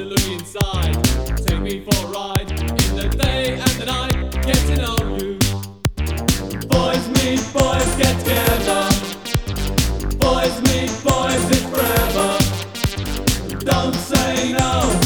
to look inside. Take me for a ride in the day and the night. Get to know you. Boys meet boys, get together. Boys meet boys, it's forever. Don't say no.